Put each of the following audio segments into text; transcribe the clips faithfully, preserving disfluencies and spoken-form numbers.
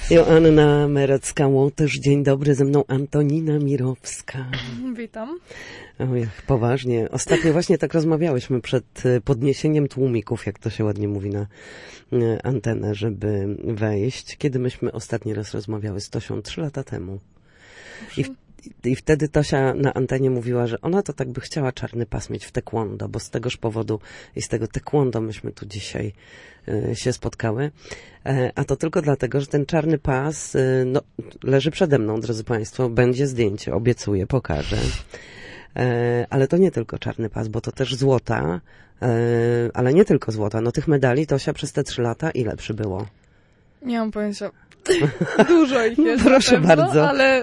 Joanna Merecka-Łotysz, dzień dobry, ze mną Antonina Mirowska. Witam. Oj, poważnie. Ostatnio właśnie tak rozmawiałyśmy przed podniesieniem tłumików, jak to się ładnie mówi na antenę, żeby wejść. Kiedy myśmy ostatni raz rozmawiały z Tosią? Trzy lata temu. I, w, I wtedy Tosia na antenie mówiła, że ona to tak by chciała czarny pas mieć w taekwondo, bo z tegoż powodu i z tego taekwondo myśmy tu dzisiaj y, się spotkały. E, a to tylko dlatego, że ten czarny pas y, no, leży przede mną, drodzy Państwo. Będzie zdjęcie, obiecuję, pokażę. E, ale to nie tylko czarny pas, bo to też złota, e, ale nie tylko złota. No tych medali, Tosia, przez te trzy lata ile przybyło? Nie mam pojęcia. Dużo ich jest. No, proszę pewno, bardzo. Ale...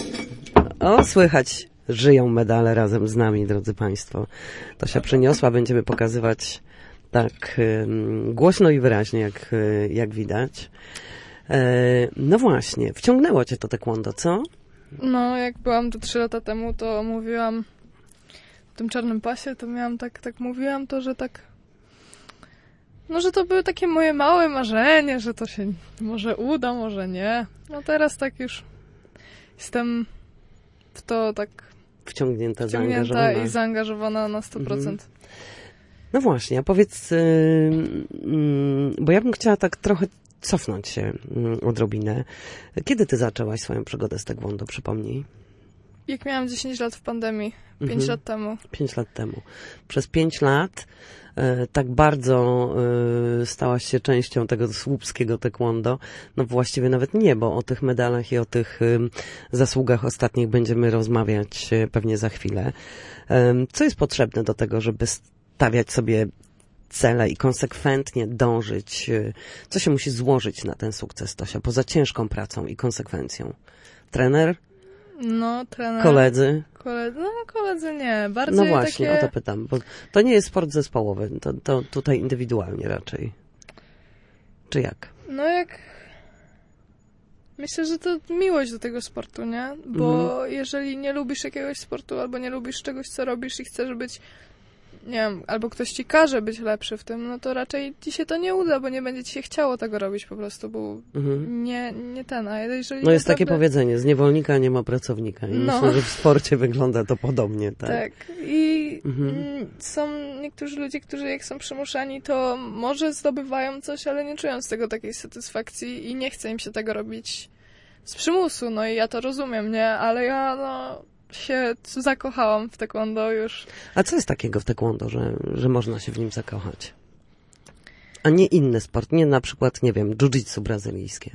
O, słychać, żyją medale razem z nami, drodzy Państwo. Tosia przyniosła, będziemy pokazywać tak y, głośno i wyraźnie, jak, y, jak widać. E, no właśnie, wciągnęło cię to taekwondo, co? No, jak byłam tu trzy lata temu, to mówiłam w tym czarnym pasie, to miałam tak, tak mówiłam to, że tak, no, że to były takie moje małe marzenie, że to się może uda, może nie. No teraz tak już jestem w to tak Wciągnięta, wciągnięta zaangażowana. i zaangażowana na sto procent. Mhm. No właśnie, a powiedz, yy, yy, bo ja bym chciała tak trochę cofnąć się yy, odrobinę. Kiedy ty zaczęłaś swoją przygodę z taekwondo, przypomnij? Jak miałam dziesięć lat w pandemii, pięć Mhm. lat temu. Pięć lat temu. Przez pięć lat e, tak bardzo e, stałaś się częścią tego słupskiego taekwondo. No właściwie nawet nie, bo o tych medalach i o tych e, zasługach ostatnich będziemy rozmawiać e, pewnie za chwilę. E, co jest potrzebne do tego, żeby stawiać sobie cele i konsekwentnie dążyć? E, co się musi złożyć na ten sukces, Tosia, poza ciężką pracą i konsekwencją? Trener? No, trener. Koledzy? Koledzy, no koledzy nie, bardziej No właśnie, takie... o to pytam, bo to nie jest sport zespołowy, to, to tutaj indywidualnie raczej. Czy jak? No jak... Myślę, że to miłość do tego sportu, nie? Bo Mhm. jeżeli nie lubisz jakiegoś sportu, albo nie lubisz czegoś, co robisz i chcesz być, nie wiem, albo ktoś ci każe być lepszy w tym, no to raczej ci się to nie uda, bo nie będzie ci się chciało tego robić po prostu, bo Mhm. nie, nie ten, a jeżeli No jest naprawdę... takie powiedzenie, z niewolnika nie ma pracownika. I No. myślę, że w sporcie wygląda to podobnie, tak? Tak. I Mhm. mm, są niektórzy ludzie, którzy jak są przymuszani, to może zdobywają coś, ale nie czują z tego takiej satysfakcji i nie chce im się tego robić z przymusu. No i ja to rozumiem, nie? Ale ja no się zakochałam w taekwondo już. A co jest takiego w taekwondo, że, że można się w nim zakochać? A nie inny sport, nie na przykład, nie wiem, jiu-jitsu brazylijskie.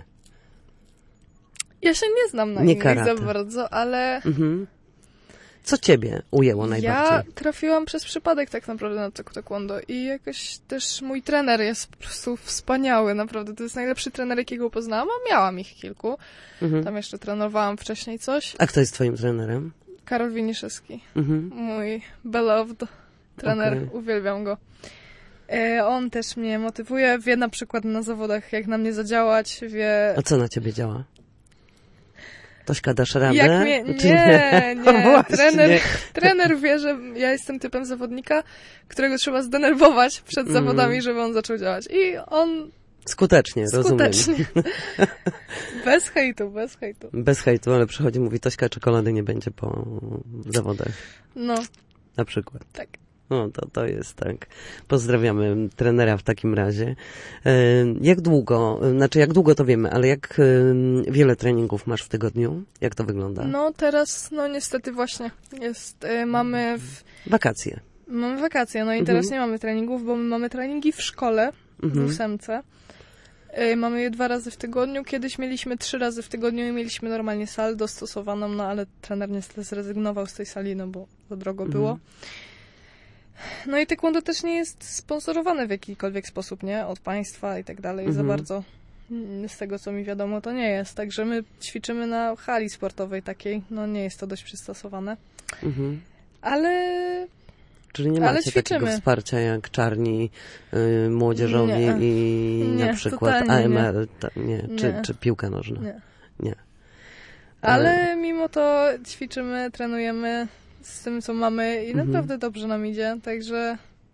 Ja się nie znam na Nie innych karate. za bardzo, ale Mhm. Co ciebie ujęło najbardziej? ja trafiłam przez przypadek tak naprawdę na to taekwondo i jakoś też mój trener jest po prostu wspaniały, naprawdę. To jest najlepszy trener, jakiego poznałam, a miałam ich kilku. Mhm. Tam jeszcze trenowałam wcześniej coś. A kto jest twoim trenerem? Karol Winiszewski, Mhm. mój beloved trener, Okej. uwielbiam go. E, on też mnie motywuje, wie na przykład na zawodach, jak na mnie zadziałać, wie... A co na ciebie działa? Tośka, dasz radę? Jak mnie... Czy Nie, No nie. właśnie. trener, trener wie, że ja jestem typem zawodnika, którego trzeba zdenerwować przed Mm. zawodami, żeby on zaczął działać. I on Skutecznie, rozumiem. skutecznie. Bez hejtu, bez hejtu. Bez hejtu, ale przychodzi, mówi, Tośka, czekolady nie będzie po zawodach. No, Na przykład. tak. No, to, to jest tak. Pozdrawiamy trenera w takim razie. E, Jak długo, znaczy jak długo to wiemy, ale jak e, wiele treningów masz w tygodniu? Jak to wygląda? No teraz, no niestety właśnie, jest, y, mamy w, Wakacje. mamy wakacje, no i Mhm. teraz nie mamy treningów, bo my mamy treningi w szkole, Mhm. w ósemce. Y, mamy je dwa razy w tygodniu, kiedyś mieliśmy trzy razy w tygodniu i mieliśmy normalnie salę dostosowaną, no ale trener niestety zrezygnował z tej sali, no bo za drogo Mhm. było. No i taekwondo też nie jest sponsorowane w jakikolwiek sposób, nie? Od państwa i tak dalej, Mhm. za bardzo. Mm, Z tego, co mi wiadomo, to nie jest. Także my ćwiczymy na hali sportowej takiej. No nie jest to dość przystosowane. Mhm. Ale Czyli nie Ale macie takiego ćwiczymy. wsparcia jak czarni y, młodzieżowi Nie. i Nie, na przykład totalnie A M L, ta, nie, czy, Nie. czy piłka nożna. nie. Nie. Ale mimo to ćwiczymy, trenujemy z tym, co mamy i Mhm. naprawdę dobrze nam idzie. Także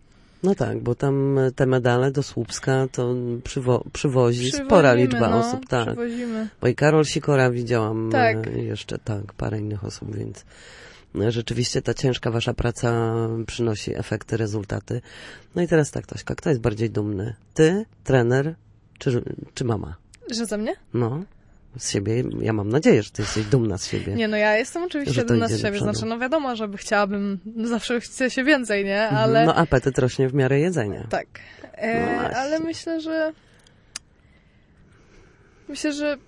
No tak, bo tam te medale do Słupska to przywo- przywozi Przywozimy, spora liczba no, osób. Tak. przywozimy. Bo i Karol Sikora widziałam Tak. e, jeszcze, tak, parę innych osób, więc e, rzeczywiście ta ciężka wasza praca przynosi efekty, rezultaty. No i teraz tak, Tośka, kto jest bardziej dumny? Ty, trener, czy, czy mama? Że ze mnie? No, z siebie. Ja mam nadzieję, że ty jesteś dumna z siebie. Nie, no ja jestem oczywiście Że to dumna idzie z do siebie. przodu. Znaczy, no wiadomo, żeby chciałabym, zawsze chce się więcej, nie? Ale... No apetyt rośnie w miarę jedzenia. Tak. E, No właśnie. ale myślę, że... Myślę, że...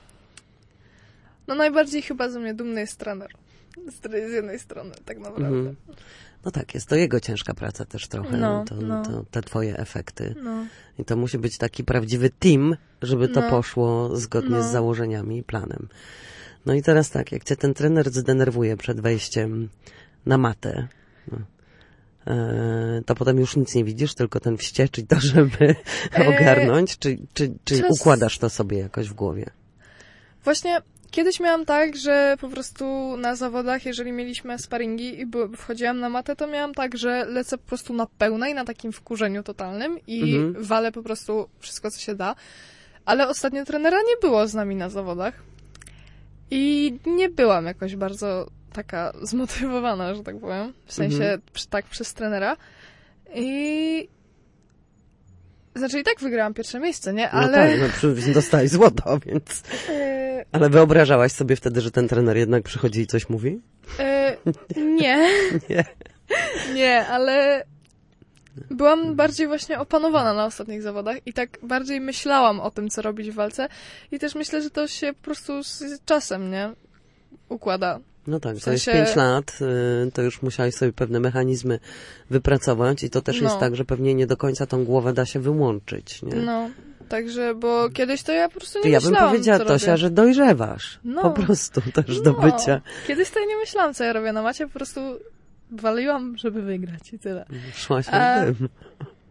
No najbardziej chyba ze mnie dumny jest trener. Z, z jednej strony, tak naprawdę. Mhm. No tak, jest to jego ciężka praca też trochę, No, to, no. To, te twoje efekty. No. I to musi być taki prawdziwy team, żeby to No. poszło zgodnie No. z założeniami i planem. No i teraz tak, jak cię ten trener zdenerwuje przed wejściem na matę, no, e, to potem już nic nie widzisz, tylko ten wściekł i to, żeby E, ogarnąć, czy, czy, czy czas- układasz to sobie jakoś w głowie? Właśnie kiedyś miałam tak, że po prostu na zawodach, jeżeli mieliśmy sparingi i by- wchodziłam na matę, to miałam tak, że lecę po prostu na pełnej, na takim wkurzeniu totalnym i Mhm. walę po prostu wszystko, co się da. Ale ostatnio trenera nie było z nami na zawodach i nie byłam jakoś bardzo taka zmotywowana, że tak powiem. W sensie Mhm. przy- tak przez trenera. I... Znaczy i tak wygrałam pierwsze miejsce, nie? No Ale... tak, no, przy- dostałeś złoto, więc... e, Ale wyobrażałaś sobie wtedy, że ten trener jednak przychodzi i coś mówi? e, nie. Nie. Nie, ale byłam bardziej właśnie opanowana na ostatnich zawodach i tak bardziej myślałam o tym, co robić w walce i też myślę, że to się po prostu z czasem, nie? Układa. No tak, W to jest sensie- pięć lat, y, to już musiałeś sobie pewne mechanizmy wypracować i to też No. jest tak, że pewnie nie do końca tą głowę da się wyłączyć, nie? No, także, bo kiedyś to ja po prostu nie Ty, ja bym myślałam, powiedziała, co Tosia, robię. że dojrzewasz. No. Po prostu też No, do bycia. Kiedyś to ja nie myślałam, co ja robię na macie, po prostu waliłam, żeby wygrać i tyle. Szłaś A- w dym.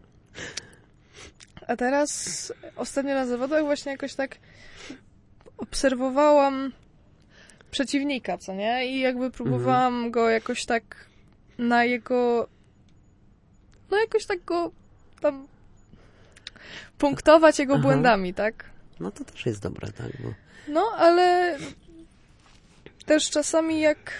A teraz ostatnio na zawodach właśnie jakoś tak obserwowałam przeciwnika, co nie? I jakby próbowałam Mhm. go jakoś tak na jego... No jakoś tak go tam punktować jego Aha. błędami, tak? No to też jest dobre, tak, bo... No, ale też czasami jak...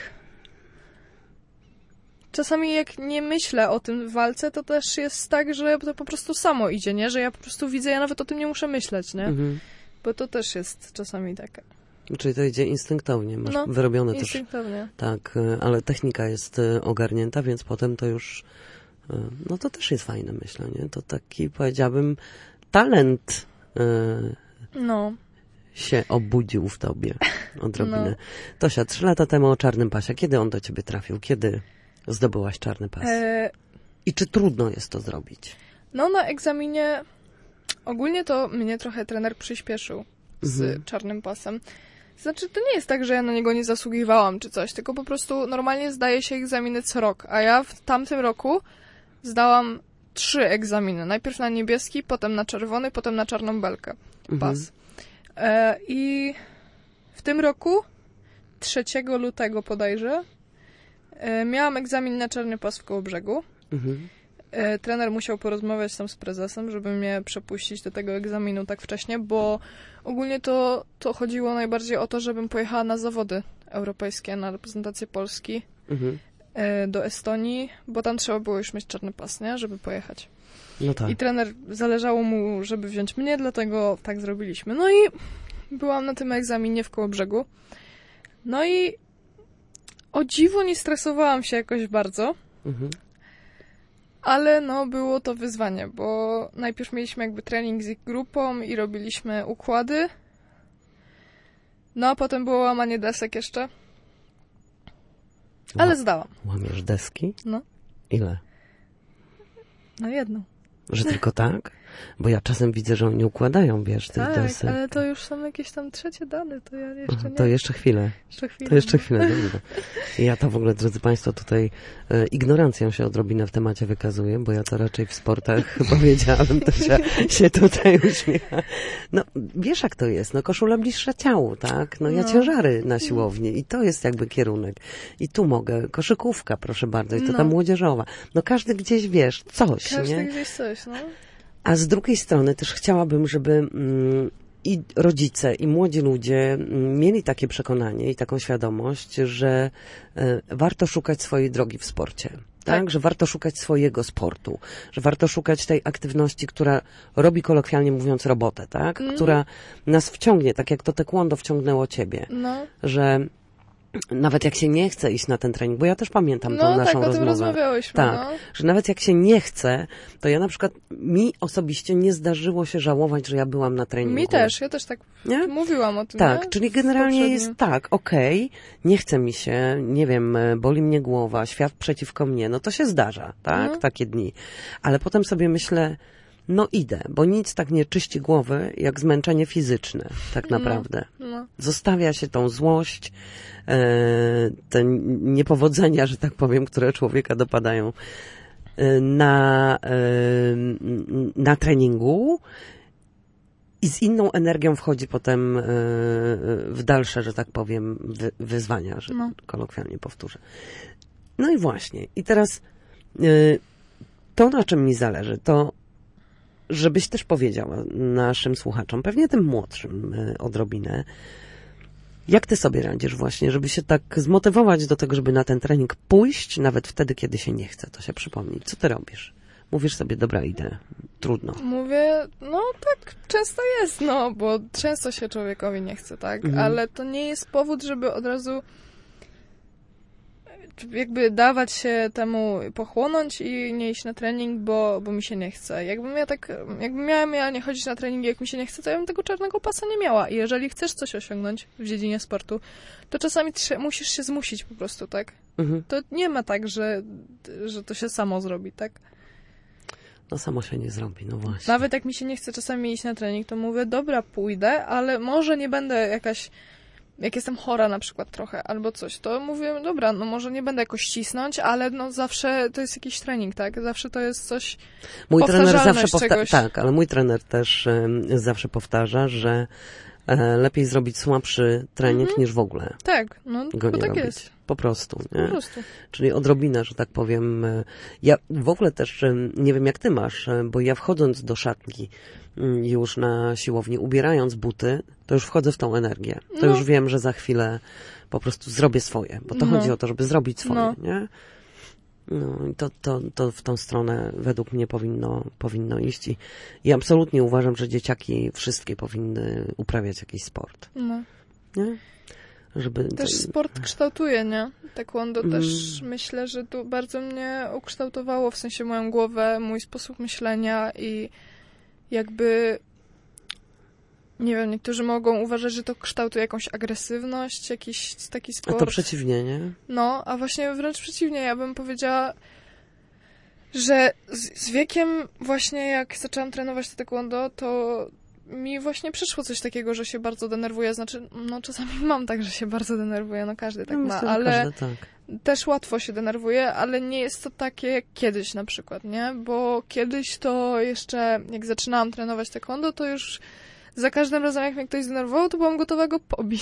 Czasami jak nie myślę o tym w walce, to też jest tak, że to po prostu samo idzie, nie? Że ja po prostu widzę, ja nawet o tym nie muszę myśleć, nie? Mhm. Bo to też jest czasami takie. Czyli to idzie instynktownie, masz No, wyrobione też, Instynktownie. tak, y, ale technika jest y, ogarnięta, więc potem to już, y, no to też jest fajne, myślę, nie? To taki, powiedziałabym, talent y, No. się obudził w tobie odrobinę. No. Tosia, trzy lata temu o czarnym pasie. Kiedy on do ciebie trafił? Kiedy zdobyłaś czarny pas? E, I czy trudno jest to zrobić? no na egzaminie ogólnie to mnie trochę trener przyspieszył z Mhm. czarnym pasem. Znaczy, to nie jest tak, że ja na niego nie zasługiwałam czy coś, tylko po prostu normalnie zdaje się egzaminy co rok, a ja w tamtym roku zdałam trzy egzaminy. Najpierw na niebieski, potem na czerwony, potem na czarną belkę Mhm. pas. E, I w tym roku, trzeciego lutego bodajże, e, miałam egzamin na czarny pas w Kołobrzegu. Mhm. E, trener musiał porozmawiać tam z prezesem, żeby mnie przepuścić do tego egzaminu tak wcześnie, bo ogólnie to, to chodziło najbardziej o to, żebym pojechała na zawody europejskie, na reprezentację Polski Mhm. e, do Estonii, bo tam trzeba było już mieć czarny pas, nie? Żeby pojechać. No tak. I trener, zależało mu, żeby wziąć mnie, dlatego tak zrobiliśmy. No i byłam na tym egzaminie w Kołobrzegu. No i o dziwo nie stresowałam się jakoś bardzo, Mhm. ale no było to wyzwanie, bo najpierw mieliśmy jakby trening z ich grupą i robiliśmy układy. No a potem było łamanie desek jeszcze. Ale zdałam. Łamiesz deski? No. Ile? No jedno. Że tylko tak? Bo ja czasem widzę, że oni układają, wiesz, tych Tak, desek. ale to już są jakieś tam trzecie dane, to ja jeszcze nie... To jeszcze chwilę. Jeszcze chwilę. To jeszcze chwilę, dobra. Ja to w ogóle, drodzy Państwo, tutaj e, ignorancją się odrobinę w temacie wykazuję, bo ja to raczej w sportach powiedziałem, to się, się tutaj uśmiecha. No, wiesz jak to jest, no koszula bliższa ciału, tak? No ja No. ciężary na siłowni i to jest jakby kierunek. I tu mogę, koszykówka, proszę bardzo, i to No. ta młodzieżowa. No każdy gdzieś, wiesz, coś, Każdy nie? gdzieś coś, no. A z drugiej strony też chciałabym, żeby mm, i rodzice, i młodzi ludzie mm, mieli takie przekonanie i taką świadomość, że e, warto szukać swojej drogi w sporcie. Tak? Tak. Że warto szukać swojego sportu, że warto szukać tej aktywności, która robi kolokwialnie mówiąc robotę, tak? Mm. Która nas wciągnie, tak jak to taekwondo wciągnęło ciebie. No, Że nawet jak się nie chce iść na ten trening, bo ja też pamiętam tą no naszą tak, o tym rozmowę. rozmawiałyśmy, Tak, no. że nawet jak się nie chce, to ja na przykład, mi osobiście nie zdarzyło się żałować, że ja byłam na treningu. Mi też, ja też tak Nie? mówiłam o tym, Tak, nie? czyli W generalnie poprzednim. jest tak, okej, nie chce mi się, nie wiem, boli mnie głowa, świat przeciwko mnie, no to się zdarza, tak, No. takie dni. Ale potem sobie myślę, no idę, bo nic tak nie czyści głowy, jak zmęczenie fizyczne, tak naprawdę. No, Zostawia się tą złość, e, te niepowodzenia, że tak powiem, które człowieka dopadają e, na, e, na treningu i z inną energią wchodzi potem e, w dalsze, że tak powiem, wy, wyzwania, że No. kolokwialnie powtórzę. No i właśnie. I teraz e, to, na czym mi zależy, to żebyś też powiedziała naszym słuchaczom, pewnie tym młodszym e, odrobinę, jak ty sobie radzisz właśnie, żeby się tak zmotywować do tego, żeby na ten trening pójść, nawet wtedy, kiedy się nie chce, to się przypomnieć. Co ty robisz? Mówisz sobie, dobra, idę. Trudno. mówię, no tak często jest, no, bo często się człowiekowi nie chce, tak? Mhm. Ale to nie jest powód, żeby od razu jakby dawać się temu pochłonąć i nie iść na trening, bo, bo mi się nie chce. Jakbym ja tak, jakbym miała ja nie chodzić na treningi, jak mi się nie chce, to ja bym tego czarnego pasa nie miała. I jeżeli chcesz coś osiągnąć w dziedzinie sportu, to czasami trze- musisz się zmusić po prostu, tak? Mhm. To nie ma tak, że, że to się samo zrobi, tak? No samo się nie zrobi, no właśnie. Nawet jak mi się nie chce czasami iść na trening, to mówię, dobra, pójdę, ale może nie będę jakaś, jak jestem chora na przykład trochę, albo coś, to mówię, dobra, no może nie będę jakoś cisnąć, ale no zawsze to jest jakiś trening, tak? Zawsze to jest coś, Mój trener zawsze powtarzalność powtarza, czegoś. tak, ale mój trener też em, zawsze powtarza, że e, lepiej zrobić słabszy trening niż w ogóle tak, no go bo nie tak robić. jest, Po prostu, nie? po prostu. Czyli odrobinę, że tak powiem. e, Ja w ogóle też e, nie wiem, jak ty masz, e, bo ja wchodząc do szatni mm, już na siłowni, ubierając buty, to już wchodzę w tą energię. To No. już wiem, że za chwilę po prostu zrobię swoje, bo to No. chodzi o to, żeby zrobić swoje, No. nie? No i to, to, to w tą stronę według mnie powinno, powinno iść i, i absolutnie uważam, że dzieciaki wszystkie powinny uprawiać jakiś sport, No. nie? Żeby Też sport kształtuje, nie? Taekwondo Mm. też myślę, że tu bardzo mnie ukształtowało, w sensie moją głowę, mój sposób myślenia i jakby, nie wiem, niektórzy mogą uważać, że to kształtuje jakąś agresywność, jakiś taki a sport. to przeciwnie, nie? No, a właśnie wręcz przeciwnie, ja bym powiedziała, że z, z wiekiem właśnie jak zaczęłam trenować to taekwondo, to mi właśnie przyszło coś takiego, że się bardzo denerwuję. Znaczy, no czasami mam tak, że się bardzo denerwuję, no każdy tak No, ma, myślę, że ale każdy tak. też łatwo się denerwuję, ale nie jest to takie jak kiedyś na przykład, nie? Bo kiedyś to jeszcze, jak zaczynałam trenować taekwondo, to już za każdym razem, jak mnie ktoś zdenerwował, to byłam gotowa go pobić.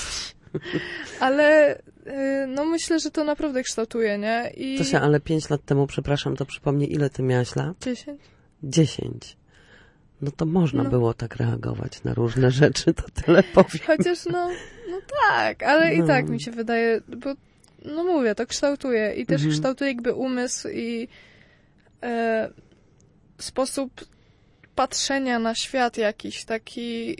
Ale y, no myślę, że to naprawdę kształtuje, nie? I Tosia, ale pięć lat temu, przepraszam, to przypomnij, ile ty miałaś lat? dziesięć. Dziesięć. No to można No. było tak reagować na różne rzeczy, to tyle powiem. Chociaż no, no tak, ale No. i tak mi się wydaje, bo no mówię, to kształtuje i też Mhm. kształtuje jakby umysł i e, sposób patrzenia na świat jakiś taki,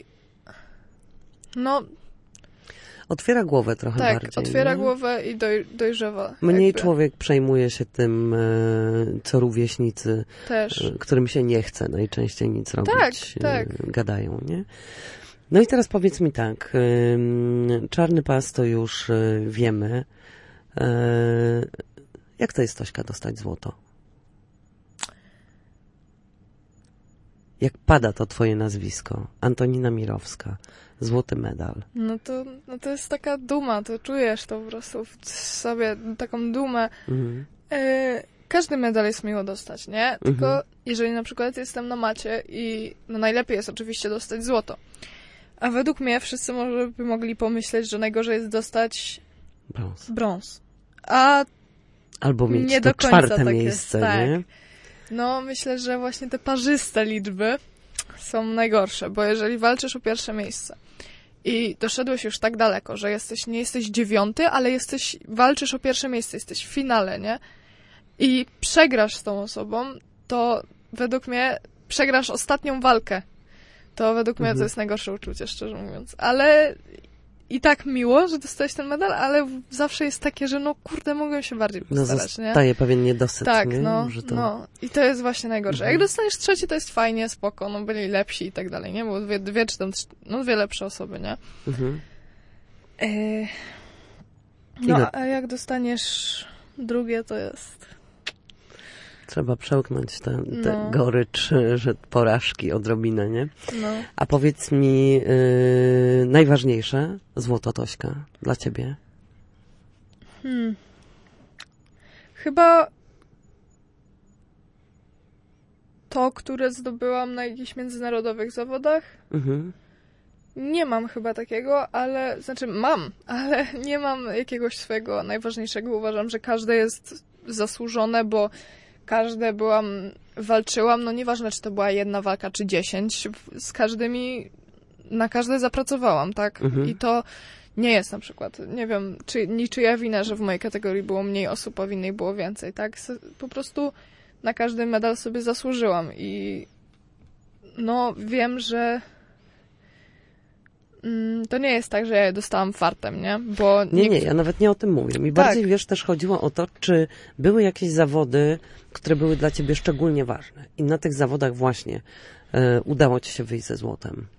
no Otwiera głowę trochę tak, bardziej. otwiera nie? głowę i doj, dojrzewa. Mniej jakby. człowiek przejmuje się tym, e, co rówieśnicy, Też. e, którym się nie chce najczęściej nic robić, Tak, e, tak. gadają, nie? No i teraz powiedz mi tak, e, czarny pas to już e, wiemy. E, jak to jest, Tośka, dostać złoto? Jak pada to twoje nazwisko, Antonina Mirowska, złoty medal. No to, no to jest taka duma, to czujesz to po prostu w sobie, taką dumę. Mhm. E, każdy medal jest miło dostać, nie? Tylko Mhm. jeżeli na przykład jestem na macie i no najlepiej jest oczywiście dostać złoto. A według mnie wszyscy może by mogli pomyśleć, że najgorzej jest dostać Brąz. brąz. A Albo mieć nie to do końca czwarte tak miejsce, jest, tak. nie? no myślę, że właśnie te parzyste liczby są najgorsze, bo jeżeli walczysz o pierwsze miejsce i doszedłeś już tak daleko, że jesteś, nie jesteś dziewiąty, ale jesteś, walczysz o pierwsze miejsce, jesteś w finale, nie? I przegrasz z tą osobą, to według mnie przegrasz ostatnią walkę. To według mnie Mhm. to jest najgorsze uczucie, szczerze mówiąc. Ale i tak miło, że dostałeś ten medal, ale zawsze jest takie, że no kurde, mogłem się bardziej No postarać, nie? zostaje pewien niedosyt, Tak, nie? no, Że to... no. I to jest właśnie najgorsze. Mhm. Jak dostaniesz trzeci, to jest fajnie, spoko, no byli lepsi i tak dalej, nie? Bo dwie, dwie czy tam, trz- no dwie lepsze osoby, nie? Mhm. Yy... No, Ile- a jak dostaniesz drugie, to jest... Trzeba przełknąć tę te No. gorycz, że porażki odrobinę, nie? No. A powiedz mi, yy, najważniejsze złoto Tośka dla ciebie? Hmm. Chyba to, które zdobyłam na jakichś międzynarodowych zawodach. Mhm. Nie mam chyba takiego, ale, znaczy mam, ale nie mam jakiegoś swojego najważniejszego. Uważam, że każde jest zasłużone, bo każde byłam, walczyłam, no nieważne, czy to była jedna walka, czy dziesięć, z każdymi, na każde zapracowałam, tak? Mhm. I to nie jest na przykład, nie wiem, czy niczyja wina, że w mojej kategorii było mniej osób, a w innej było więcej, tak? S- Po prostu na każdy medal sobie zasłużyłam i no wiem, że mm, to nie jest tak, że ja je dostałam fartem, nie? Bo Nie, nikt... nie, ja nawet nie o tym mówię. Mi Tak. bardziej, wiesz, też chodziło o to, czy były jakieś zawody, które były dla ciebie szczególnie ważne. I na tych zawodach właśnie e, udało ci się wyjść ze złotem.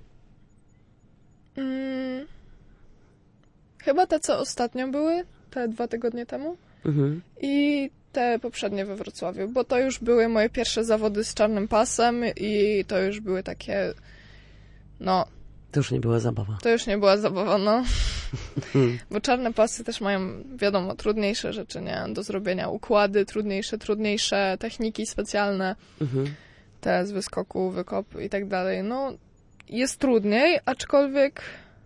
Mm, chyba te, co ostatnio były, te dwa tygodnie temu Mhm. i te poprzednie we Wrocławiu, bo to już były moje pierwsze zawody z czarnym pasem i to już były takie, no, To już nie była zabawa. to już nie była zabawa, no. Mhm. Bo czarne pasy też mają, wiadomo, trudniejsze rzeczy, nie? Do zrobienia. Układy trudniejsze, trudniejsze, techniki specjalne, Mhm. te z wyskoku, wykop i tak dalej. No, jest trudniej, aczkolwiek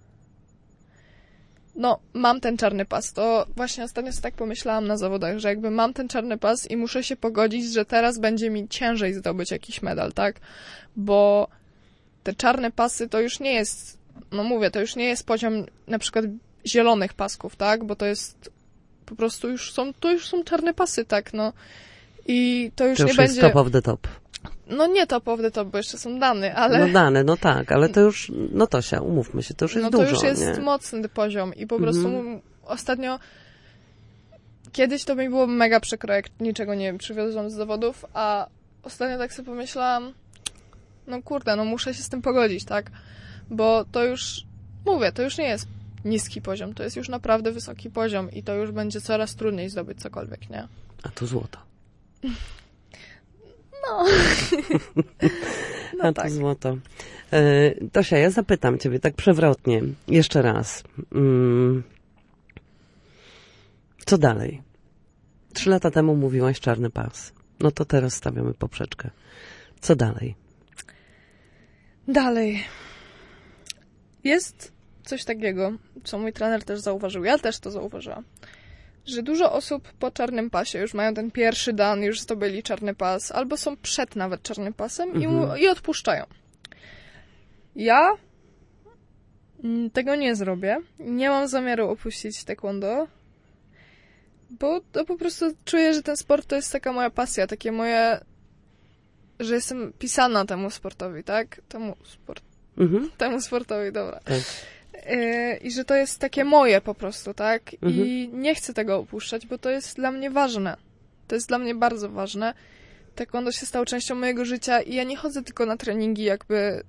no, mam ten czarny pas. To właśnie ostatnio sobie tak pomyślałam na zawodach, że jakby mam ten czarny pas i muszę się pogodzić, że teraz będzie mi ciężej zdobyć jakiś medal, tak? Bo te czarne pasy to już nie jest, no mówię, to już nie jest poziom na przykład zielonych pasków, tak? Bo to jest po prostu już są, to już są czarne pasy, tak? No. I to już To nie już jest będzie... top of the top. No nie top of the top, bo jeszcze są dane, ale... No dane, no tak, ale to już, no Tosia, umówmy się, to już jest no to dużo, już jest nie? mocny poziom i po prostu Mhm. ostatnio kiedyś to mi było mega przykro, jak niczego nie przywiozłam z zawodów, a ostatnio tak sobie pomyślałam, no kurde, no muszę się z tym pogodzić, tak? Bo to już, mówię, to już nie jest niski poziom, to jest już naprawdę wysoki poziom i to już będzie coraz trudniej zdobyć cokolwiek, nie? A tu złoto. No. No A tak. to złoto. E, Tosia, ja zapytam ciebie tak przewrotnie, jeszcze raz. Mm. Co dalej? Trzy lata temu mówiłaś czarny pas. No to teraz stawiamy poprzeczkę. Co dalej? Dalej. Jest coś takiego, co mój trener też zauważył, ja też to zauważyłam, że dużo osób po czarnym pasie już mają ten pierwszy dan, już zdobyli czarny pas, albo są przed nawet czarnym pasem i, mu, i odpuszczają. Ja mm, tego nie zrobię. Nie mam zamiaru opuścić taekwondo, bo to po prostu czuję, że ten sport to jest taka moja pasja, takie moje, że jestem pisana temu sportowi, tak? Temu, sport, Mhm. temu sportowi, dobra. Tak. Yy, I że to jest takie moje po prostu, tak? Mhm. I nie chcę tego opuszczać, bo to jest dla mnie ważne. To jest dla mnie bardzo ważne. Taekwondo się stało częścią mojego życia i ja nie chodzę tylko na treningi jakby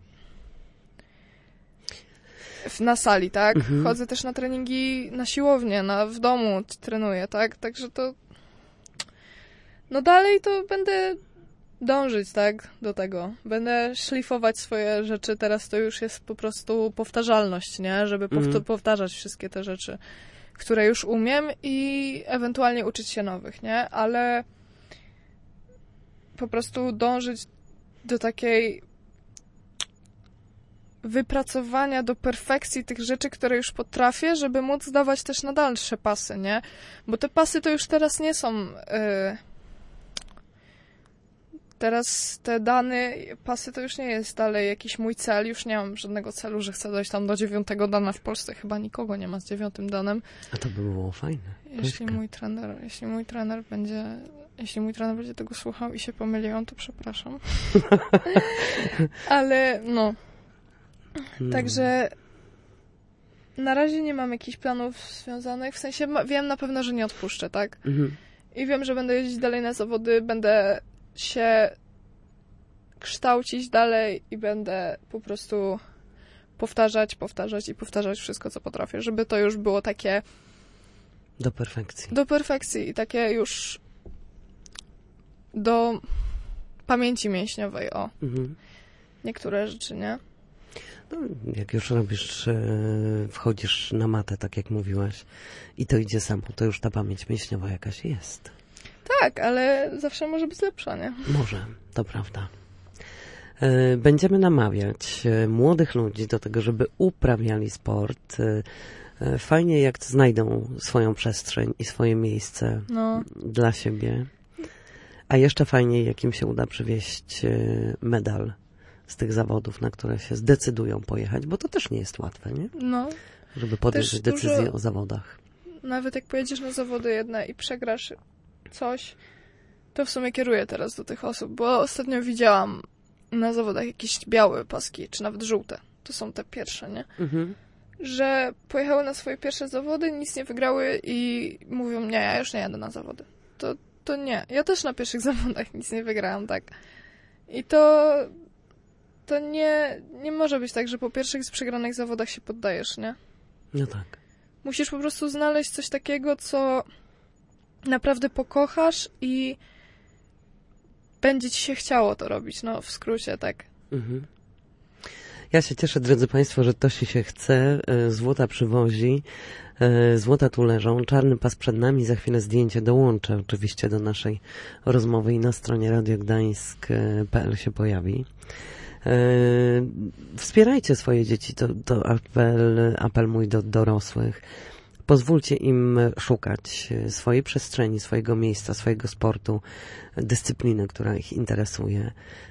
w, na sali, tak? Mhm. Chodzę też na treningi na siłownię, na, w domu trenuję, tak? Także to no dalej to będę dążyć, tak, do tego. Będę szlifować swoje rzeczy, teraz to już jest po prostu powtarzalność, nie? Żeby powt- Mhm. powtarzać wszystkie te rzeczy, które już umiem i ewentualnie uczyć się nowych, nie? Ale po prostu dążyć do takiej wypracowania do perfekcji tych rzeczy, które już potrafię, żeby móc dawać też na dalsze pasy, nie? Bo te pasy to już teraz nie są... Yy... Teraz te dane, pasy to już nie jest dalej jakiś mój cel, już nie mam żadnego celu, że chcę dojść tam do dziewiątego dana w Polsce. Chyba nikogo nie ma z dziewiątym danem. A to by było fajne. Jeśli mój trener, jeśli mój trener będzie, jeśli mój trener będzie tego słuchał i się pomyliłem, to przepraszam. Ale no. Hmm. Także na razie nie mam jakichś planów związanych, w sensie ma, wiem na pewno, że nie odpuszczę, tak? Mhm. I wiem, że będę jeździć dalej na zawody, będę się kształcić dalej i będę po prostu powtarzać, powtarzać i powtarzać wszystko, co potrafię, żeby to już było takie Do perfekcji. do perfekcji i takie już do pamięci mięśniowej, o. Mhm. Niektóre rzeczy, nie? No, jak już robisz, e, wchodzisz na matę, tak jak mówiłaś, i to idzie samo, to już ta pamięć mięśniowa jakaś jest. Tak, ale zawsze może być lepsza, nie? Może, to prawda. E, Będziemy namawiać e, młodych ludzi do tego, żeby uprawiali sport. E, e, Fajnie, jak znajdą swoją przestrzeń i swoje miejsce No. dla siebie. A jeszcze fajniej, jak im się uda przywieźć e, medal z tych zawodów, na które się zdecydują pojechać, bo to też nie jest łatwe, nie? No. Żeby podjąć Też decyzję dużo- o zawodach. Nawet jak pojedziesz na zawody jedne i przegrasz coś, to w sumie kieruję teraz do tych osób, bo ostatnio widziałam na zawodach jakieś białe paski, czy nawet żółte. To są te pierwsze, nie? Mhm. Że pojechały na swoje pierwsze zawody, nic nie wygrały i mówią, nie, ja już nie jadę na zawody. To, to nie. Ja też na pierwszych zawodach nic nie wygrałam, tak. I to to nie, nie może być tak, że po pierwszych z przegranych zawodach się poddajesz, nie? No tak. Musisz po prostu znaleźć coś takiego, co naprawdę pokochasz i będzie ci się chciało to robić, no w skrócie, tak. Mhm. Ja się cieszę, drodzy Państwo, że to się chce. E, Złota przywozi. E, Złota tu leżą. Czarny pas przed nami. Za chwilę zdjęcie dołączę oczywiście do naszej rozmowy i na stronie radio gdańsk kropka p l się pojawi. E, Wspierajcie swoje dzieci. To, to apel, apel mój do dorosłych. Pozwólcie im szukać swojej przestrzeni, swojego miejsca, swojego sportu, dyscypliny, która ich interesuje.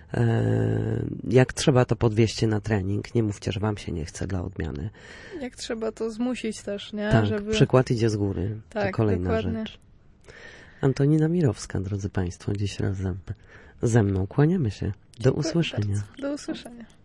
Jak trzeba, to podwieźcie na trening. Nie mówcie, że wam się nie chce dla odmiany. Jak trzeba to zmusić też, nie? Tak, Żeby... przykład idzie z góry. Tak, to kolejna dokładnie. rzecz. Antonina Mirowska, drodzy Państwo, dziś razem ze mną. Kłaniamy się. Do Dziękuję usłyszenia. bardzo. Do usłyszenia.